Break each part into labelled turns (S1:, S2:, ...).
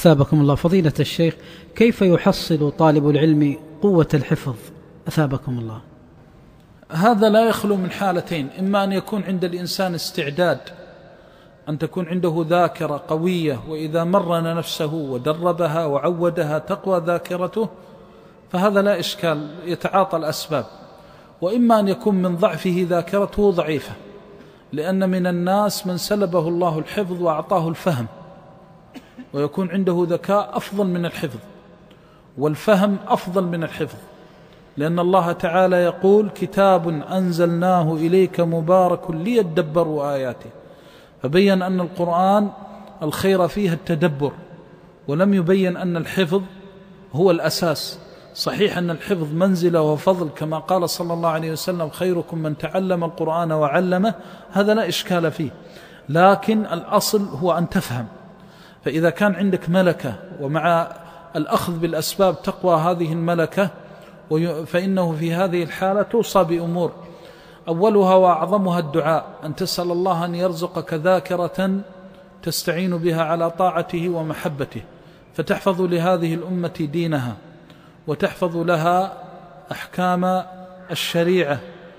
S1: أثابكم الله. فضيلة الشيخ، كيف يحصل طالب العلم قوة الحفظ؟ أثابكم الله.
S2: هذا لا يخلو من حالتين: إما أن يكون عند الإنسان استعداد، أن تكون عنده ذاكرة قوية، وإذا مرن نفسه ودربها وعودها تقوى ذاكرته، فهذا لا إشكال، يتعاطى الأسباب. وإما أن يكون من ضعفه ذاكرته ضعيفة، لأن من الناس من سلبه الله الحفظ وأعطاه الفهم، ويكون عنده ذكاء أفضل من الحفظ، والفهم أفضل من الحفظ، لأن الله تعالى يقول: كتاب أنزلناه إليك مبارك ليدبروا آياته. فبين أن القرآن الخير فيه التدبر، ولم يبين أن الحفظ هو الأساس. صحيح أن الحفظ منزلة وفضل، كما قال صلى الله عليه وسلم: خيركم من تعلم القرآن وعلمه، هذا لا إشكال فيه، لكن الأصل هو أن تفهم. فإذا كان عندك ملكة، ومع الأخذ بالأسباب تقوى هذه الملكة، فإنه في هذه الحالة توصى بأمور، أولها وأعظمها الدعاء، أن تسأل الله أن يرزقك ذاكرة تستعين بها على طاعته ومحبته، فتحفظ لهذه الأمة دينها، وتحفظ لها أحكام الشريعة،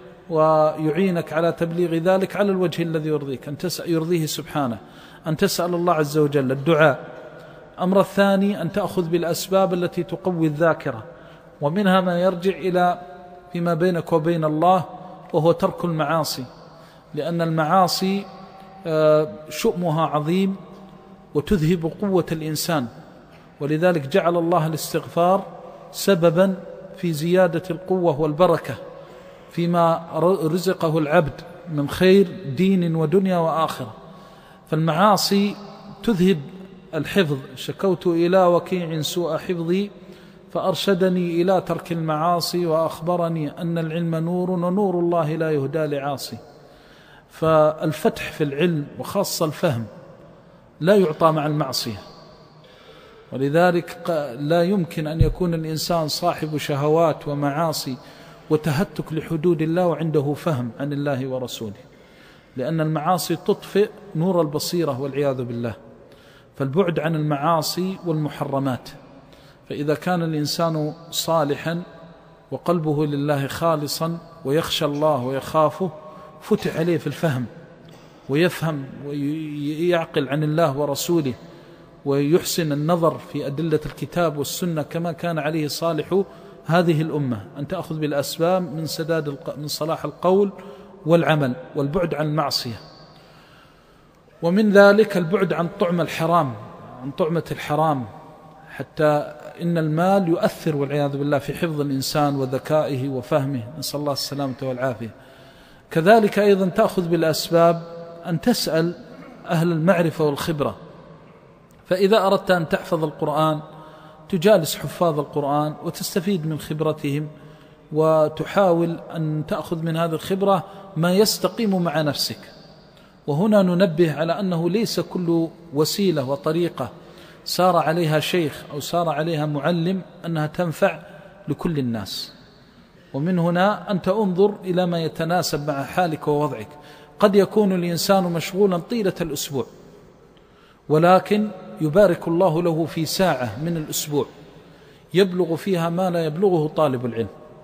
S2: ويعينك على تبليغ ذلك على الوجه الذي يرضيك، أن يرضيه سبحانه، أن تسأل الله عز وجل الدعاء. أمر الثاني أن تأخذ بالأسباب التي تقوي الذاكرة، ومنها ما يرجع إلى فيما بينك وبين الله، وهو ترك المعاصي، لأن المعاصي شؤمها عظيم وتذهب قوة الإنسان، ولذلك جعل الله الاستغفار سببا في زيادة القوة والبركة فيما رزقه العبد من خير دين ودنيا وآخرة. فالمعاصي تذهب الحفظ. شكوت إلى وكيع سوء حفظي فأرشدني إلى ترك المعاصي، وأخبرني أن العلم نور، ونور الله لا يهدى لعاصي. فالفتح في العلم وخاصة الفهم لا يعطى مع المعصية، ولذلك لا يمكن أن يكون الإنسان صاحب شهوات ومعاصي وتهتك لحدود الله وعنده فهم عن الله ورسوله، لأن المعاصي تطفئ نور البصيرة والعياذ بالله. فالبعد عن المعاصي والمحرمات. فإذا كان الإنسان صالحا وقلبه لله خالصا ويخشى الله ويخافه، فتح عليه في الفهم، ويفهم ويعقل عن الله ورسوله، ويحسن النظر في أدلة الكتاب والسنة كما كان عليه صالح هذه الأمة، أن تأخذ بالأسباب من صلاح القول والعمل، والبعد عن المعصية. ومن ذلك البعد عن طعم الحرام، عن طعمة الحرام، حتى إن المال يؤثر والعياذ بالله في حفظ الإنسان وذكائه وفهمه، نسأل الله السلامة والعافية. كذلك أيضا تأخذ بالأسباب أن تسأل أهل المعرفة والخبرة. فإذا أردت أن تحفظ القرآن تجالس حفاظ القرآن وتستفيد من خبرتهم، وتحاول أن تأخذ من هذه الخبرة ما يستقيم مع نفسك. وهنا ننبه على أنه ليس كل وسيلة وطريقة سار عليها شيخ أو سار عليها معلم أنها تنفع لكل الناس. ومن هنا أنت انظر إلى ما يتناسب مع حالك ووضعك. قد يكون الإنسان مشغولا طيلة الأسبوع، ولكن يبارك الله له في ساعة من الأسبوع يبلغ فيها ما لا يبلغه طالب العلم.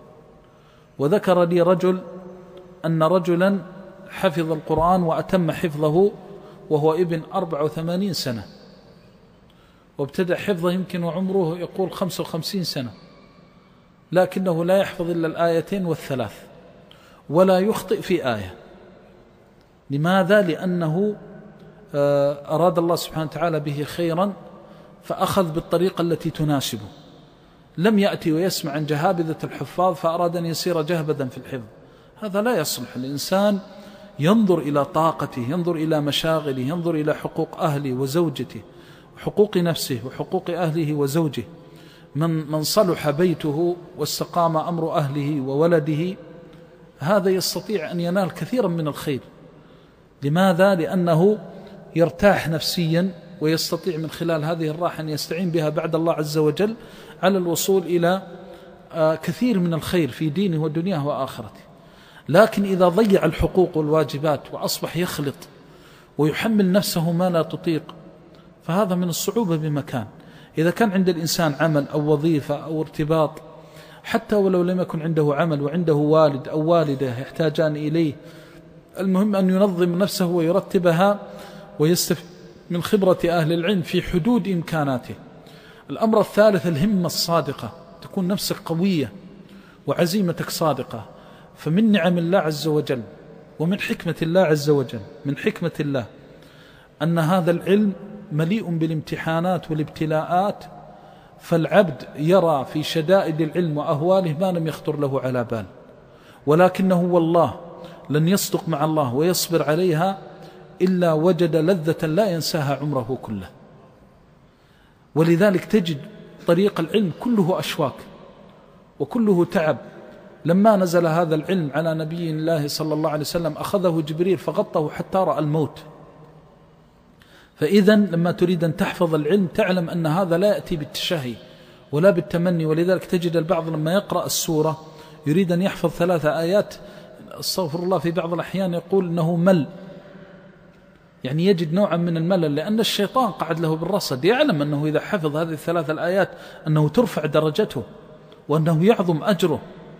S2: وذكر لي رجل أن رجلا حفظ القرآن وأتم حفظه وهو ابن 84 سنة، وابتدأ حفظه يمكن وعمره يقول 55 سنة، لكنه لا يحفظ إلا الآيتين والثلاث، ولا يخطئ في آية. لماذا؟ لأنه أراد الله سبحانه وتعالى به خيرا، فأخذ بالطريقة التي تناسبه. لم يأتي ويسمع عن جهابذة الحفاظ فأراد أن يصير جهبذا في الحفظ، هذا لا يصلح. الإنسان ينظر إلى طاقته، ينظر إلى مشاغله، ينظر إلى حقوق أهله وزوجته، وحقوق نفسه وحقوق أهله وزوجه. من صلح بيته واستقام أمر أهله وولده، هذا يستطيع أن ينال كثيرا من الخير. لماذا؟ لأنه يرتاح نفسيا، ويستطيع من خلال هذه الراحة أن يستعين بها بعد الله عز وجل على الوصول إلى كثير من الخير في دينه ودنياه وآخرته. لكن إذا ضيع الحقوق والواجبات وأصبح يخلط ويحمل نفسه ما لا تطيق، فهذا من الصعوبة بمكان. إذا كان عند الإنسان عمل أو وظيفة أو ارتباط، حتى ولو لم يكن عنده عمل وعنده والد أو والدة يحتاجان إليه، المهم أن ينظم نفسه ويرتبها ويستفيد من خبرة أهل العلم في حدود إمكاناته. الأمر الثالث الهمة الصادقة، تكون نفسك قوية وعزيمتك صادقة. فمن نعم الله عز وجل ومن حكمة الله عز وجل، من حكمة الله أن هذا العلم مليء بالامتحانات والابتلاءات، فالعبد يرى في شدائد العلم وأهواله ما لم يخطر له على بال، ولكنه والله لن يصدق مع الله ويصبر عليها إلا وجد لذة لا ينساها عمره كله. ولذلك تجد طريق العلم كله أشواك وكله تعب. لما نزل هذا العلم على نبي الله صلى الله عليه وسلم أخذه جبريل فغطه حتى رأى الموت. فإذا لما تريد أن تحفظ العلم تعلم أن هذا لا يأتي بالتشهي ولا بالتمني. ولذلك تجد البعض لما يقرأ السورة يريد أن يحفظ 3 آيات، استغفر الله، في بعض الأحيان يقول أنه مل، يعني يجد نوعا من الملل، لأن الشيطان قعد له بالرصد، يعلم أنه إذا حفظ هذه 3 الآيات أنه ترفع درجته وأنه يعظم أجره،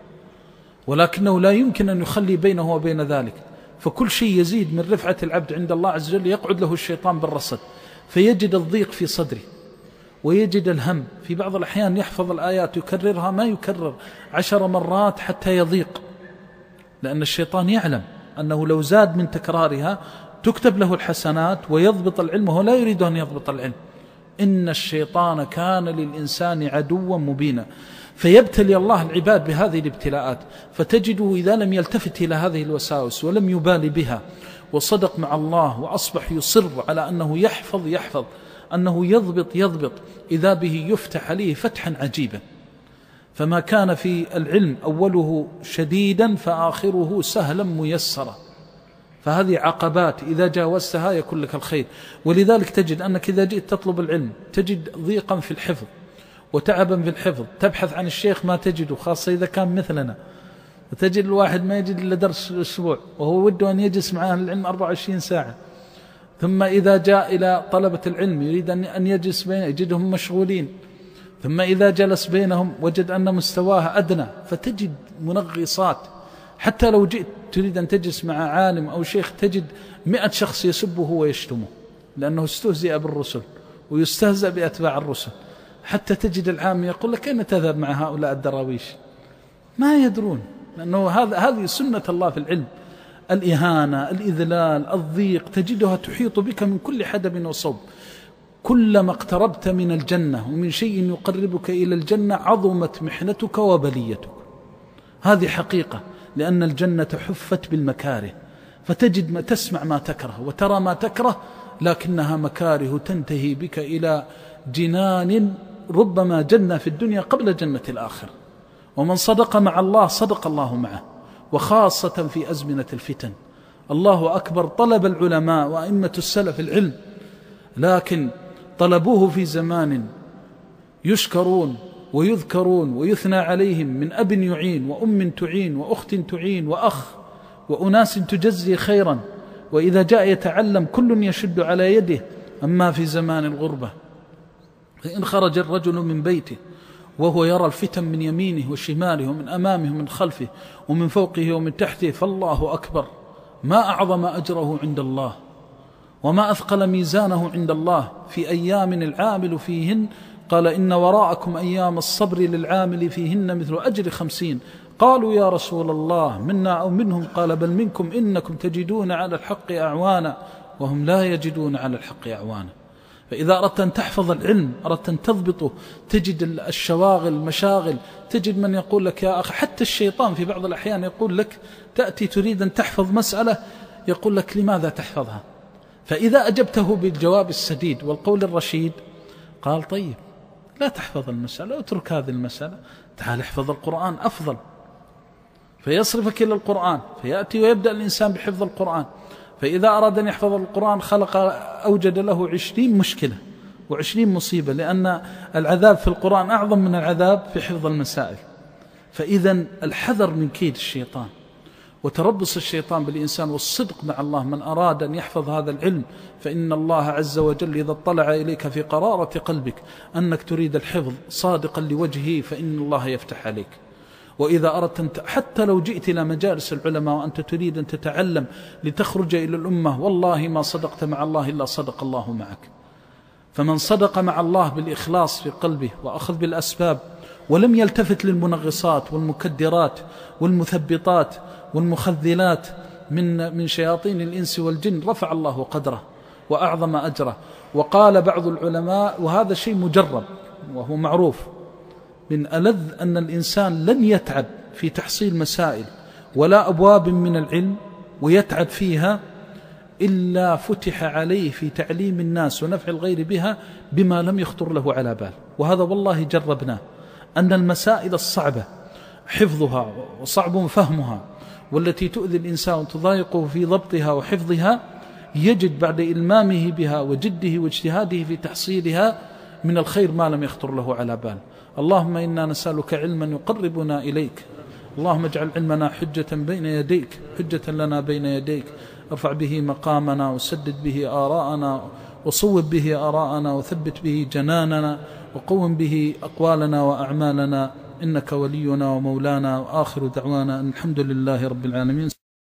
S2: ولكنه لا يمكن أن يخلي بينه وبين ذلك. فكل شيء يزيد من رفعة العبد عند الله عز وجل يقعد له الشيطان بالرصد، فيجد الضيق في صدره ويجد الهم. في بعض الأحيان يحفظ الآيات يكررها ما يكرر 10 مرات حتى يضيق، لأن الشيطان يعلم أنه لو زاد من تكرارها تكتب له الحسنات ويضبط العلم، وهو لا يريد أن يضبط العلم. إن الشيطان كان للإنسان عدوا مبينا. فيبتلي الله العباد بهذه الابتلاءات، فتجده إذا لم يلتفت إلى هذه الوساوس ولم يبالي بها وصدق مع الله وأصبح يصر على أنه يحفظ أنه يضبط إذا به يفتح عليه فتحا عجيبا. فما كان في العلم أوله شديدا فآخره سهلا ميسرا. فهذه عقبات إذا جاوزتها يكون لك الخير. ولذلك تجد أنك إذا جئت تطلب العلم تجد ضيقا في الحفظ وتعبا في الحفظ، تبحث عن الشيخ ما تجده، خاصة إذا كان مثلنا، وتجد الواحد ما يجد إلا درس الأسبوع وهو وده أن يجلس مع أهل العلم 24 ساعة. ثم إذا جاء إلى طلبة العلم يريد أن يجلس بين يجدهم مشغولين، ثم إذا جلس بينهم وجد أن مستواه أدنى، فتجد منغصات. حتى لو جئت تريد أن تجلس مع عالم أو شيخ تجد 100 شخص يسبه ويشتمه، لأنه استهزئ بالرسل ويستهزأ بأتباع الرسل. حتى تجد العام يقول لك أين تذهب مع هؤلاء الدراويش؟ ما يدرون، لأنه هذه سنة الله في العلم، الإهانة، الإذلال، الضيق، تجدها تحيط بك من كل حدب وصوب. كلما اقتربت من الجنة ومن شيء يقربك إلى الجنة عظمت محنتك وبليتك. هذه حقيقة، لأن الجنة حفت بالمكاره، فتجد ما تسمع ما تكره وترى ما تكره، لكنها مكاره تنتهي بك إلى جنان ربما جنة في الدنيا قبل جنة الآخرة. ومن صدق مع الله صدق الله معه، وخاصة في أزمنة الفتن. الله أكبر، طلب العلماء وأئمة السلف العلم، لكن طلبوه في زمان يشكرون ويذكرون ويثنى عليهم من أب يعين وأم تعين وأخت تعين وأخ وأناس تجزي خيرا، وإذا جاء يتعلم كل يشد على يده. أما في زمان الغربة فإن خرج الرجل من بيته وهو يرى الفتن من يمينه وشماله ومن أمامه ومن خلفه ومن فوقه ومن تحته، فالله أكبر، ما أعظم أجره عند الله وما أثقل ميزانه عند الله في أيام العامل فيهن. قال إن وراءكم أيام الصبر للعامل فيهن مثل أجر 50. قالوا يا رسول الله منا أو منهم؟ قال بل منكم، إنكم تجدون على الحق أعوانا وهم لا يجدون على الحق أعوانا. فإذا أردت أن تحفظ العلم، أردت أن تضبطه، تجد الشواغل المشاغل، تجد من يقول لك يا أخي، حتى الشيطان في بعض الأحيان يقول لك تأتي تريد أن تحفظ مسألة يقول لك لماذا تحفظها؟ فإذا أجبته بالجواب السديد والقول الرشيد قال طيب لا تحفظ المسألة، اترك هذه المسألة، تعال احفظ القرآن أفضل. فيصرفك إلى القرآن، فيأتي ويبدأ الإنسان بحفظ القرآن. فإذا أراد أن يحفظ القرآن أوجد له 20 مشكلة و20 مصيبة، لأن العذاب في القرآن أعظم من العذاب في حفظ المسائل. فإذا الحذر من كيد الشيطان، وتربص الشيطان بالإنسان والصدق مع الله. من أراد أن يحفظ هذا العلم فإن الله عز وجل إذا اطلع إليك في قرارة قلبك أنك تريد الحفظ صادقا لوجهه فإن الله يفتح عليك. وإذا أردت حتى لو جئت إلى مجالس العلماء وأنت تريد أن تتعلم لتخرج إلى الأمة، والله ما صدقت مع الله إلا صدق الله معك. فمن صدق مع الله بالإخلاص في قلبه وأخذ بالأسباب ولم يلتفت للمنغصات والمكدرات والمثبطات والمخذلات من شياطين الإنس والجن، رفع الله قدره وأعظم أجره. وقال بعض العلماء، وهذا شيء مجرب وهو معروف، من ألذ أن الإنسان لن يتعب في تحصيل مسائل ولا أبواب من العلم ويتعب فيها إلا فتح عليه في تعليم الناس ونفع الغير بها بما لم يخطر له على بال. وهذا والله جربناه، أن المسائل الصعبة حفظها وصعب فهمها والتي تؤذي الإنسان وتضايقه في ضبطها وحفظها، يجد بعد إلمامه بها وجده واجتهاده في تحصيلها من الخير ما لم يخطر له على بال. اللهم إنا نسألك علما يقربنا إليك، اللهم اجعل علمنا حجة بين يديك، حجة لنا بين يديك، ارفع به مقامنا وسدد به آراءنا وصوب به آراءنا وثبت به جناننا وقوم به أقوالنا وأعمالنا، إنك ولينا ومولانا. وآخر دعوانا الحمد لله رب العالمين.